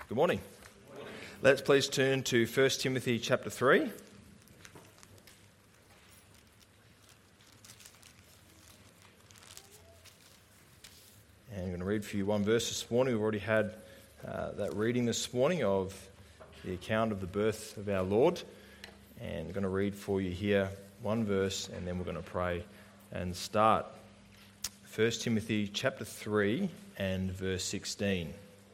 Good morning. Let's please turn to 1 Timothy chapter 3. And I'm going to read for you one verse this morning. We've already had that reading this morning of the account of the birth of our Lord. And I'm going to read for you here one verse, and then we're going to pray and start. 1 Timothy chapter 3 and verse 16.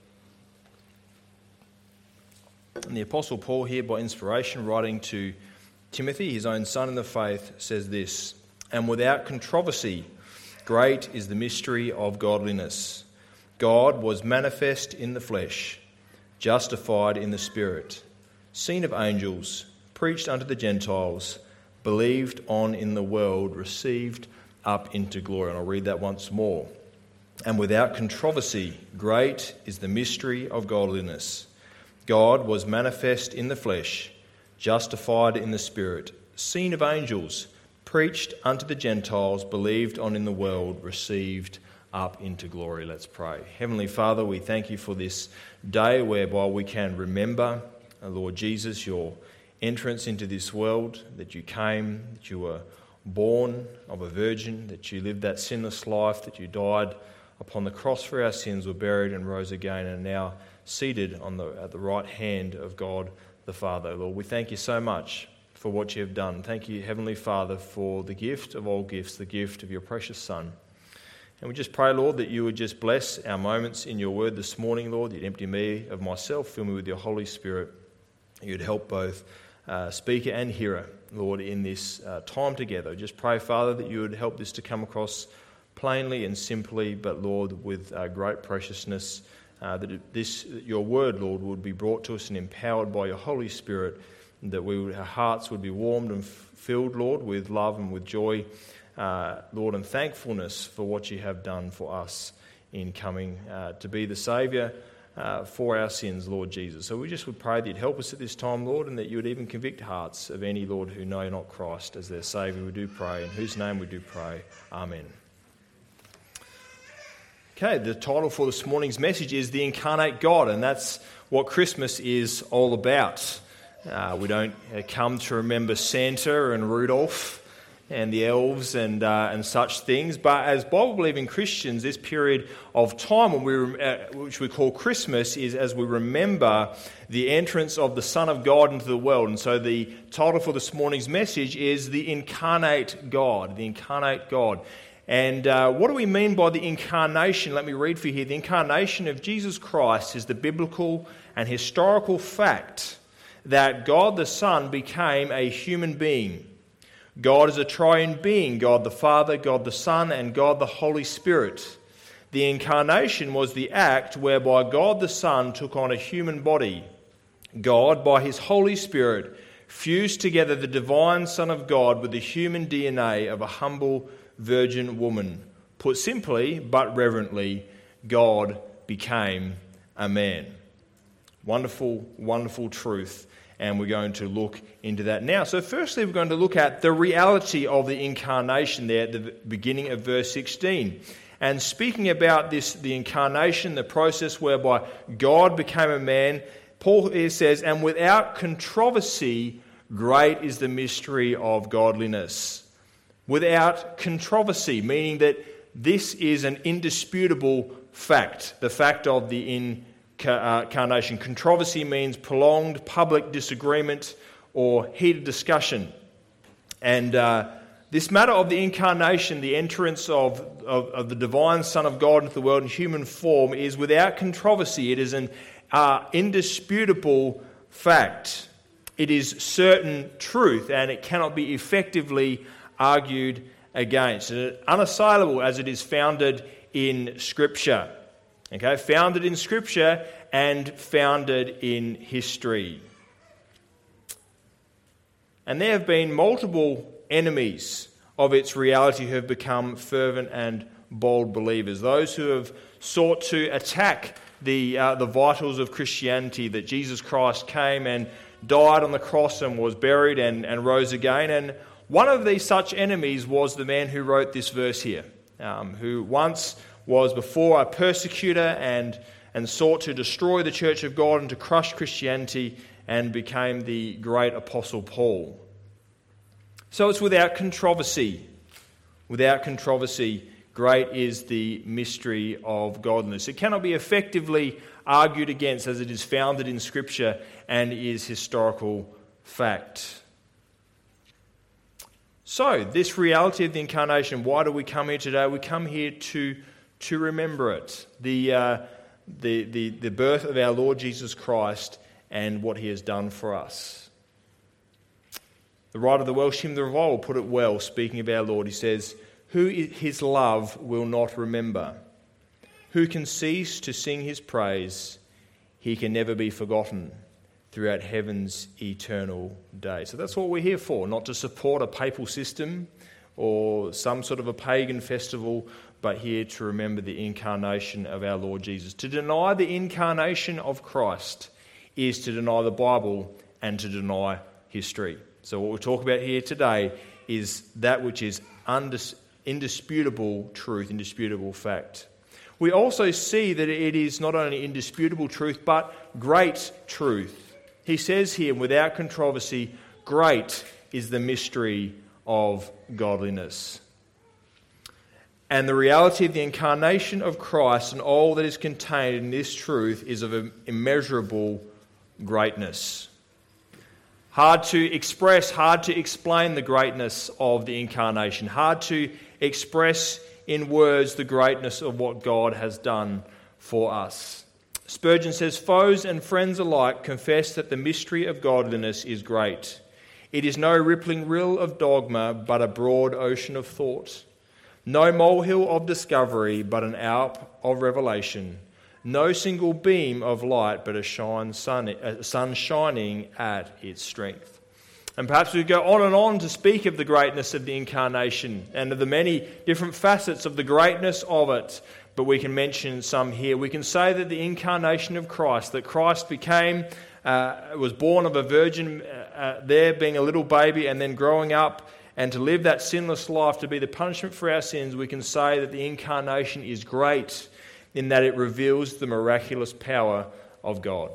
And the Apostle Paul here, by inspiration, writing to Timothy, his own son in the faith, says this: "And without controversy, great is the mystery of godliness. God was manifest in the flesh, justified in the Spirit, seen of angels, preached unto the Gentiles, believed on in the world, received up into glory." And I'll read that once more. "And without controversy, great is the mystery of godliness. God was manifest in the flesh, justified in the Spirit, seen of angels, preached unto the Gentiles, believed on in the world, received up into glory." Let's pray. Heavenly Father, we thank you for this day whereby we can remember, Lord Jesus, your entrance into this world, that you came, that you were born of a virgin, that you lived that sinless life, that you died upon the cross for our sins, were buried and rose again, and now seated at the right hand of God the Father. Lord, we thank you so much for what you have done. Thank you, Heavenly Father, for the gift of all gifts, the gift of your precious Son. And we just pray, Lord, that you would just bless our moments in your word this morning, Lord. You'd empty me of myself, fill me with your Holy Spirit. You'd help both speaker and hearer, Lord, in this time together. Just pray, Father, that you would help this to come across plainly and simply, but, Lord, with great preciousness, that your word, Lord, would be brought to us and empowered by your Holy Spirit, that our hearts would be warmed and filled, Lord, with love and with joy, Lord, and thankfulness for what you have done for us in coming to be the Saviour for our sins, Lord Jesus. So we just would pray that you'd help us at this time, Lord, and that you would even convict hearts of any, Lord, who know not Christ as their Saviour. We do pray, in whose name we do pray. Amen. Okay, the title for this morning's message is The Incarnate God, and that's what Christmas is all about. We don't come to remember Santa and Rudolph and the elves and such things, but as Bible-believing Christians, this period of time which we call Christmas is as we remember the entrance of the Son of God into the world. And so the title for this morning's message is The Incarnate God, the Incarnate God. And what do we mean by the incarnation? Let me read for you here. The incarnation of Jesus Christ is the biblical and historical fact that God the Son became a human being. God is a triune being, God the Father, God the Son, and God the Holy Spirit. The incarnation was the act whereby God the Son took on a human body. God, by his Holy Spirit, fused together the divine Son of God with the human DNA of a humble virgin woman. Put simply, but reverently, God became a man. Wonderful, wonderful truth, and we're going to look into that now. So firstly, we're going to look at the reality of the incarnation there at the beginning of verse 16. And speaking about this, the incarnation, the process whereby God became a man, Paul here says, "And without controversy, great is the mystery of godliness." Without controversy, meaning that this is an indisputable fact, the fact of the incarnation. Controversy means prolonged public disagreement or heated discussion. And this matter of the incarnation, the entrance of the divine Son of God into the world in human form, is without controversy. It is an indisputable fact. It is certain truth, and it cannot be effectively argued against. Unassailable as it is founded in Scripture. Okay, founded in Scripture and founded in history. And there have been multiple enemies of its reality who have become fervent and bold believers. Those who have sought to attack the vitals of Christianity, that Jesus Christ came and died on the cross and was buried and rose again. And one of these such enemies was the man who wrote this verse here, who once was before a persecutor and and sought to destroy the church of God and to crush Christianity, and became the great Apostle Paul. So it's without controversy. Without controversy, great is the mystery of godliness. It cannot be effectively argued against, as it is founded in Scripture and is historical fact. So, this reality of the incarnation, why do we come here today? We come here to remember it. The birth of our Lord Jesus Christ and what he has done for us. The writer of the Welsh hymn, The Revival, put it well, speaking of our Lord. He says, "Who his love will not remember? Who can cease to sing his praise? He can never be forgotten throughout heaven's eternal day." So that's what we're here for, not to support a papal system or some sort of a pagan festival, but here to remember the incarnation of our Lord Jesus. To deny the incarnation of Christ is to deny the Bible and to deny history. So what we'll talk about here today is that which is indisputable truth, indisputable fact. We also see that it is not only indisputable truth, but great truth. He says here, without controversy, great is the mystery of godliness. And the reality of the incarnation of Christ and all that is contained in this truth is of immeasurable greatness. Hard to express, hard to explain the greatness of the incarnation. Hard to express in words the greatness of what God has done for us. Spurgeon says, "Foes and friends alike confess that the mystery of godliness is great. It is no rippling rill of dogma, but a broad ocean of thought. No molehill of discovery, but an Alp of revelation. No single beam of light, but a sun shining at its strength." And perhaps we go on and on to speak of the greatness of the incarnation and of the many different facets of the greatness of it, but we can mention some here. We can say that the incarnation of Christ, that Christ was born of a virgin, there being a little baby and then growing up, and to live that sinless life, to be the punishment for our sins, we can say that the incarnation is great in that it reveals the miraculous power of God.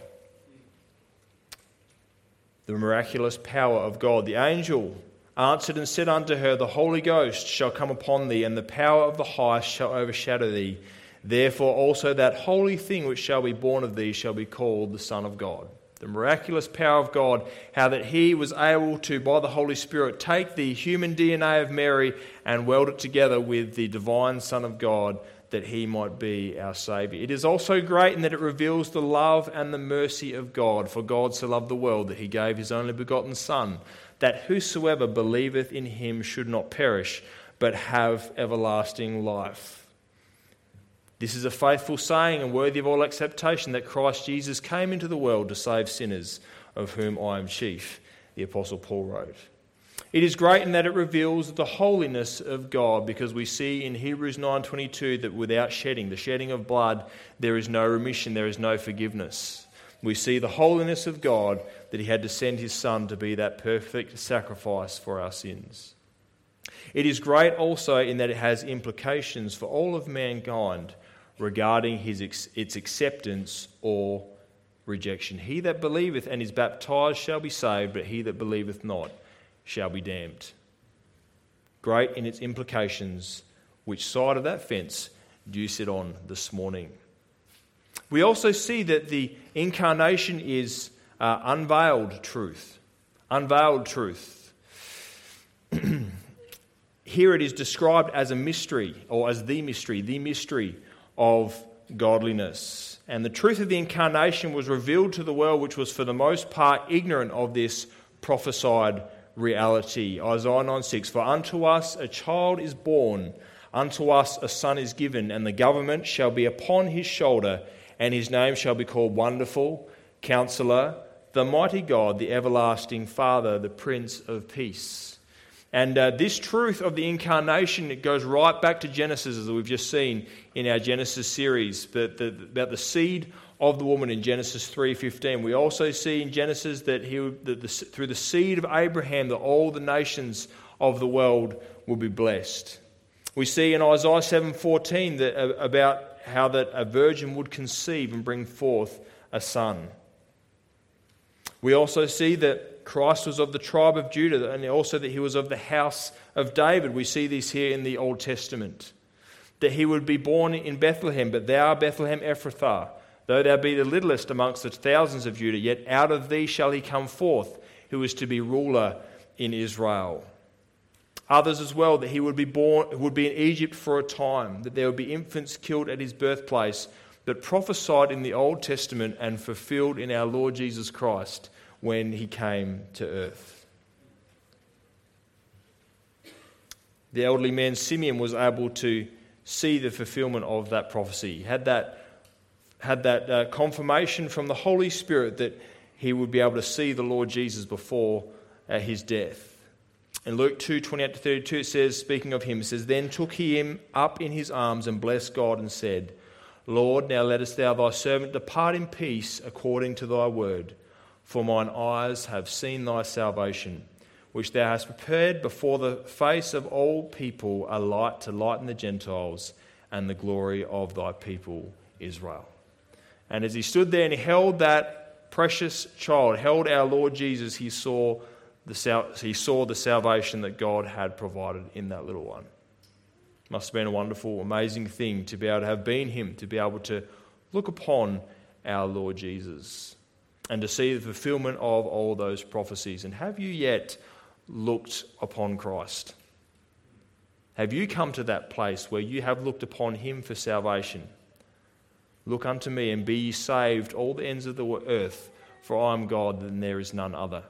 The miraculous power of God. The angel answered and said unto her, "The Holy Ghost shall come upon thee, and the power of the highest shall overshadow thee. Therefore also that holy thing which shall be born of thee shall be called the Son of God." The miraculous power of God, how that he was able to, by the Holy Spirit, take the human DNA of Mary and weld it together with the divine Son of God, that he might be our Saviour. It is also great in that it reveals the love and the mercy of God. For God so loved the world that he gave his only begotten Son, that whosoever believeth in him should not perish, but have everlasting life. This is a faithful saying and worthy of all acceptation, that Christ Jesus came into the world to save sinners, of whom I am chief, the Apostle Paul wrote. It is great in that it reveals the holiness of God, because we see in Hebrews 9:22 that without the shedding of blood, there is no remission, there is no forgiveness. We see the holiness of God, that he had to send his Son to be that perfect sacrifice for our sins. It is great also in that it has implications for all of mankind regarding its acceptance or rejection. He that believeth and is baptized shall be saved, but he that believeth not shall be damned. Great in its implications. Which side of that fence do you sit on this morning? We also see that the incarnation is unveiled truth. Unveiled truth. Here it is described as a mystery, or as the mystery of godliness. And the truth of the incarnation was revealed to the world, which was for the most part ignorant of this prophesied reality. Isaiah 9:6, "For unto us a child is born, unto us a son is given, and the government shall be upon his shoulder, and his name shall be called Wonderful, Counselor, the Mighty God, the Everlasting Father, the Prince of Peace." And this truth of the incarnation, it goes right back to Genesis, as we've just seen in our Genesis series, about the seed of the woman in Genesis 3:15. We also see in Genesis that through the seed of Abraham, that all the nations of the world will be blessed. We see in Isaiah 7:14 that about how that a virgin would conceive and bring forth a son. We also see that Christ was of the tribe of Judah, and also that he was of the house of David. We see this here in the Old Testament. That he would be born in Bethlehem, but thou, Bethlehem Ephrathah, though thou be the littlest amongst the thousands of Judah, yet out of thee shall he come forth, who is to be ruler in Israel. Others as well, that he would be in Egypt for a time, that there would be infants killed at his birthplace, but prophesied in the Old Testament and fulfilled in our Lord Jesus Christ when he came to earth. The elderly man Simeon was able to see the fulfillment of that prophecy. He had that confirmation from the Holy Spirit that he would be able to see the Lord Jesus before his death. In Luke 2:28-32 it says, speaking of him, it says, "Then took he him up in his arms and blessed God and said, Lord, now lettest thou thy servant depart in peace according to thy word. For mine eyes have seen thy salvation, which thou hast prepared before the face of all people, a light to lighten the Gentiles and the glory of thy people Israel." And as he stood there and he held that precious child, held our Lord Jesus, he saw the salvation that God had provided in that little one. Must have been a wonderful, amazing thing to be able to have been him, to be able to look upon our Lord Jesus and to see the fulfillment of all those prophecies. And have you yet looked upon Christ? Have you come to that place where you have looked upon him for salvation? Look unto me and be ye saved, all the ends of the earth, for I am God and there is none other.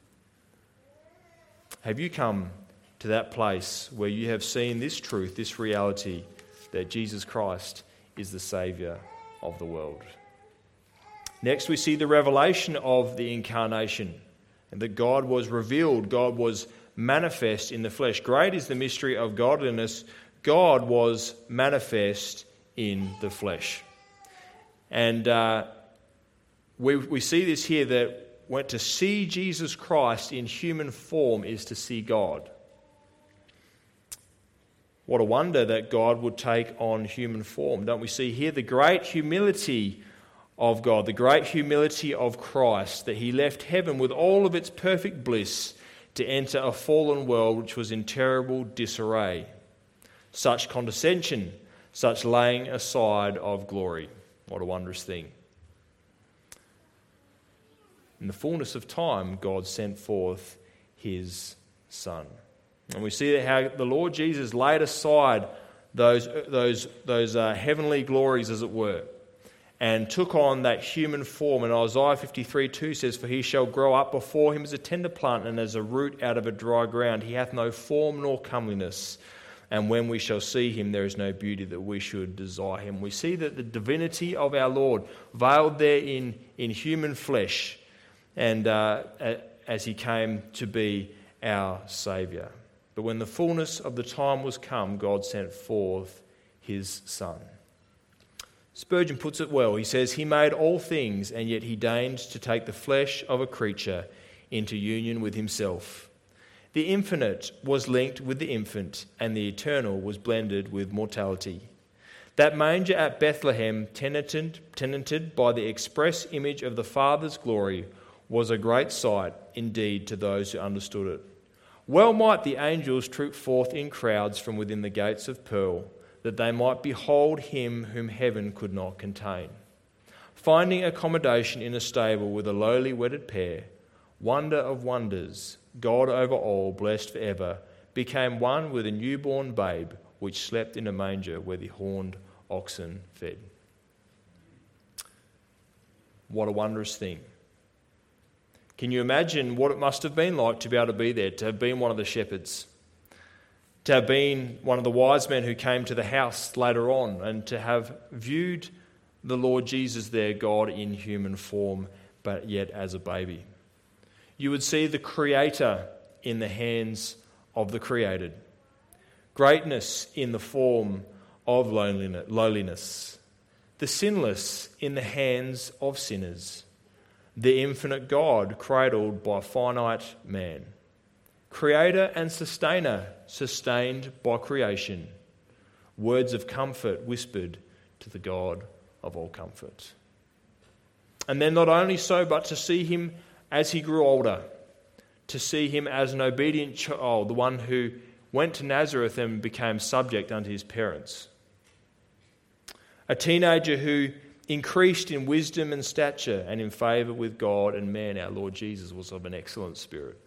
Have you come to that place where you have seen this truth, this reality, that Jesus Christ is the Saviour of the world? Next, we see the revelation of the incarnation, and that God was revealed, God was manifest in the flesh. Great is the mystery of godliness. God was manifest in the flesh. And we see this here, that to see Jesus Christ in human form is to see God. What a wonder that God would take on human form. Don't we see here the great humility of God, the great humility of Christ, that he left heaven with all of its perfect bliss to enter a fallen world which was in terrible disarray. Such condescension, such laying aside of glory. What a wondrous thing. In the fullness of time, God sent forth his Son. And we see how the Lord Jesus laid aside those heavenly glories, as it were, and took on that human form. And Isaiah 53:2 says, "For he shall grow up before him as a tender plant and as a root out of a dry ground. He hath no form nor comeliness. And when we shall see him, there is no beauty that we should desire him." We see that the divinity of our Lord veiled there in human flesh, and as he came to be our Saviour. But when the fullness of the time was come, God sent forth his Son. Spurgeon puts it well. He says, "He made all things, and yet he deigned to take the flesh of a creature into union with himself. The infinite was linked with the infant, and the eternal was blended with mortality. That manger at Bethlehem, tenanted by the express image of the Father's glory, was a great sight indeed to those who understood it. Well might the angels troop forth in crowds from within the gates of pearl, that they might behold him whom heaven could not contain. Finding accommodation in a stable with a lowly wedded pair, wonder of wonders, God over all, blessed forever, became one with a newborn babe, which slept in a manger where the horned oxen fed." What a wondrous thing. Can you imagine what it must have been like to be able to be there, to have been one of the shepherds, to have been one of the wise men who came to the house later on, and to have viewed the Lord Jesus there, God in human form, but yet as a baby? You would see the Creator in the hands of the created. Greatness in the form of lowliness. The sinless in the hands of sinners. The infinite God cradled by finite man. Creator and sustainer sustained by creation. Words of comfort whispered to to the God of all comfort. And then not only so, but to see him as he grew older, to see him as an obedient child, the one who went to Nazareth and became subject unto his parents. A teenager who increased in wisdom and stature and in favour with God and man. Our Lord Jesus was of an excellent spirit.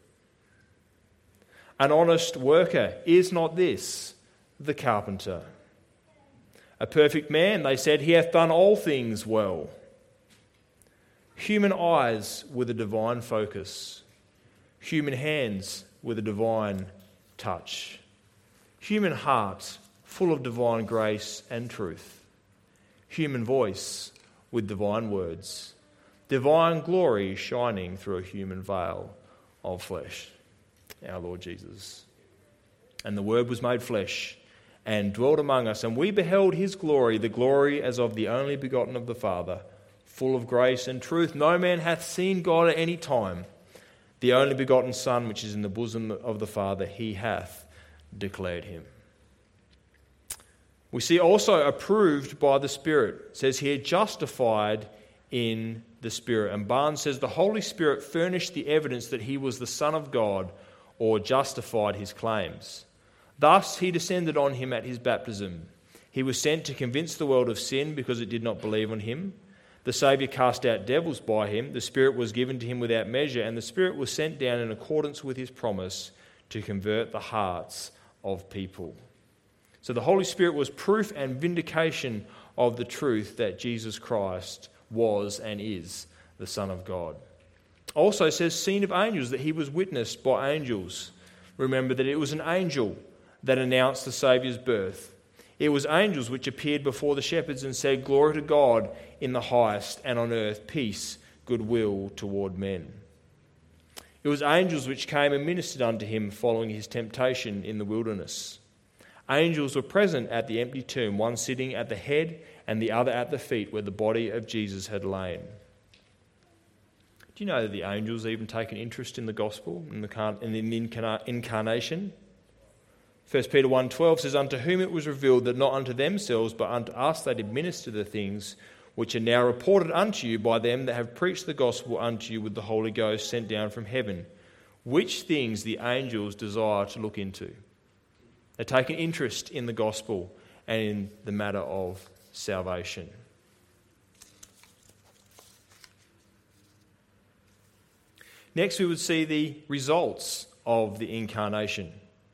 An honest worker, is not this the carpenter? A perfect man, they said, he hath done all things well. Human eyes with a divine focus. Human hands with a divine touch. Human heart full of divine grace and truth. Human voice with divine words. Divine glory shining through a human veil of flesh. Our Lord Jesus. And the Word was made flesh and dwelt among us, and we beheld his glory, the glory as of the only begotten of the Father, full of grace and truth. No man hath seen God at any time. The only begotten Son, which is in the bosom of the Father, he hath declared him. We see also approved by the Spirit. It says here, justified in the Spirit. And Barnes says the Holy Spirit furnished the evidence that he was the Son of God, or justified his claims. Thus he descended on him at his baptism. He was sent to convince the world of sin because it did not believe on him. The Saviour cast out devils by him. The Spirit was given to him without measure, and the Spirit was sent down in accordance with his promise to convert the hearts of people. So the Holy Spirit was proof and vindication of the truth that Jesus Christ was and is the Son of God. Also says, seen of angels, that he was witnessed by angels. Remember that it was an angel that announced the Saviour's birth. It was angels which appeared before the shepherds and said, glory to God in the highest, and on earth peace, goodwill toward men. It was angels which came and ministered unto him following his temptation in the wilderness. Angels were present at the empty tomb, one sitting at the head and the other at the feet where the body of Jesus had lain. Do you know that the angels even take an interest in the gospel, in the incarnation? 1 Peter 1:12 says, unto whom it was revealed that not unto themselves, but unto us they did minister the things which are now reported unto you by them that have preached the gospel unto you with the Holy Ghost sent down from heaven, which things the angels desire to look into. They take an interest in the gospel and in the matter of salvation. Next, we would see the results of the incarnation.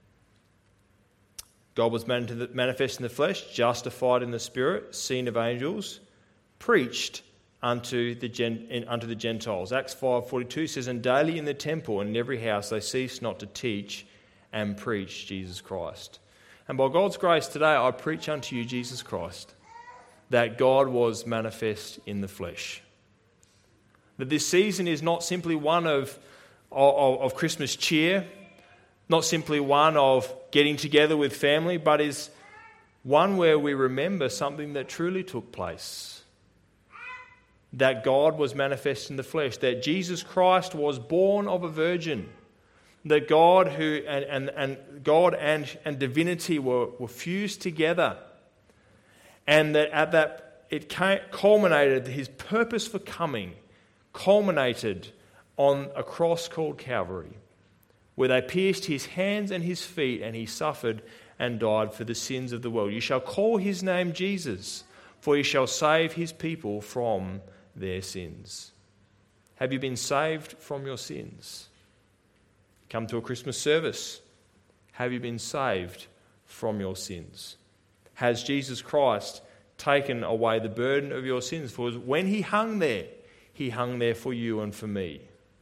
God was manifest in the flesh, justified in the Spirit, seen of angels, preached unto the Gentiles. Acts 5:42 says, and daily in the temple and in every house they ceased not to teach and preach Jesus Christ. And by God's grace today I preach unto you Jesus Christ, that God was manifest in the flesh. That this season is not simply one of Christmas cheer, not simply one of getting together with family, but is one where we remember something that truly took place. That God was manifest in the flesh, that Jesus Christ was born of a virgin, that God and divinity were fused together, and that culminated, his purpose for coming culminated on a cross called Calvary, where they pierced his hands and his feet, and he suffered and died for the sins of the world. You shall call his name Jesus, for he shall save his people from their sins. Have you been saved from your sins? Come to a Christmas service. Have you been saved from your sins? Has Jesus Christ taken away the burden of your sins? For when he hung there for you and for me.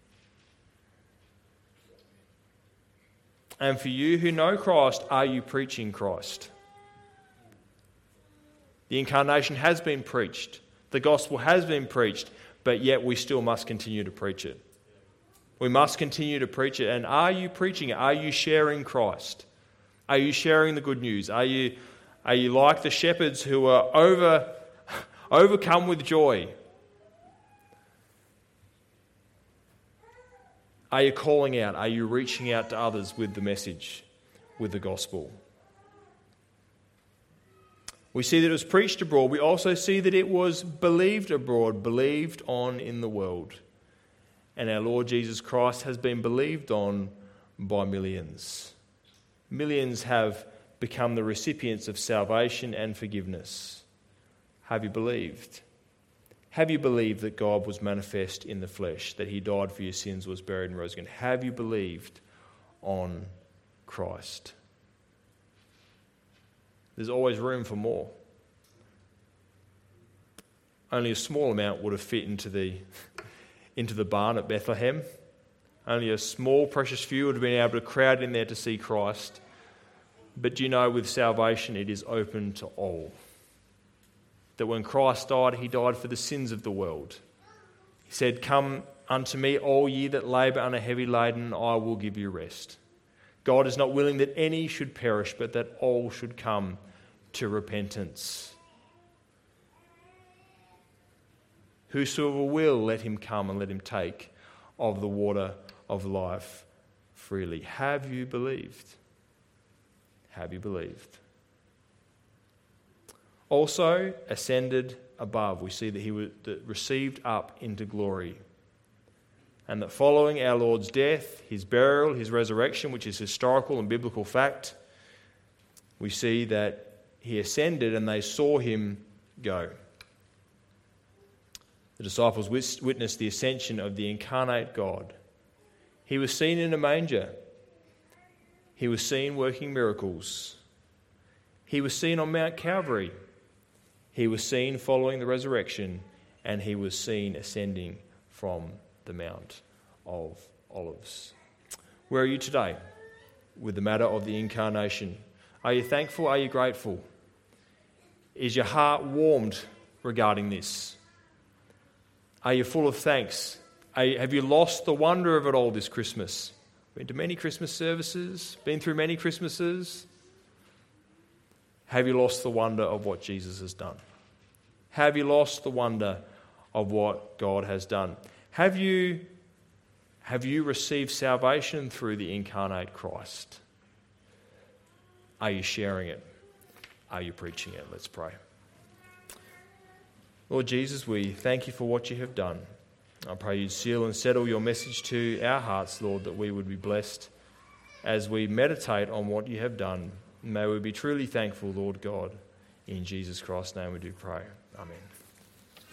And for you who know Christ, are you preaching Christ? The incarnation has been preached. The gospel has been preached, but yet we still must continue to preach it. We must continue to preach it. And are you preaching it? Are you sharing Christ? Are you sharing the good news? Are you like the shepherds who are overcome with joy? Are you calling out? Are you reaching out to others with the message, with the gospel? We see that it was preached abroad. We also see that it was believed abroad, believed on in the world. And our Lord Jesus Christ has been believed on by millions. Millions have become the recipients of salvation and forgiveness. Have you believed? Have you believed that God was manifest in the flesh, that he died for your sins, was buried and rose again? Have you believed on Christ? There's always room for more. Only a small amount would have fit into the barn at Bethlehem. Only a small, precious few would have been able to crowd in there to see Christ. But do you know, with salvation, it is open to all. That when Christ died, he died for the sins of the world. He said, "Come unto me, all ye that labour and are heavy laden, I will give you rest." God is not willing that any should perish, but that all should come to repentance. Whosoever will, let him come and let him take of the water of life freely. Have you believed? Have you believed? Also ascended above. We see that he was received up into glory. And that following our Lord's death, his burial, his resurrection, which is historical and biblical fact, we see that he ascended and they saw him go. The disciples witnessed the ascension of the incarnate God. He was seen in a manger. He was seen working miracles. He was seen on Mount Calvary. He was seen following the resurrection, and he was seen ascending from the Mount of Olives. Where are you today with the matter of the incarnation? Are you thankful? Are you grateful? Is your heart warmed regarding this? Are you full of thanks? Have you lost the wonder of it all this Christmas? Been to many Christmas services? Been through many Christmases? Have you lost the wonder of what Jesus has done? Have you lost the wonder of what God has done? Have you received salvation through the incarnate Christ? Are you sharing it? Are you preaching it? Let's pray. Lord Jesus, we thank you for what you have done. I pray you seal and settle your message to our hearts, Lord, that we would be blessed as we meditate on what you have done. May we be truly thankful, Lord God. In Jesus Christ's name we do pray. Amen.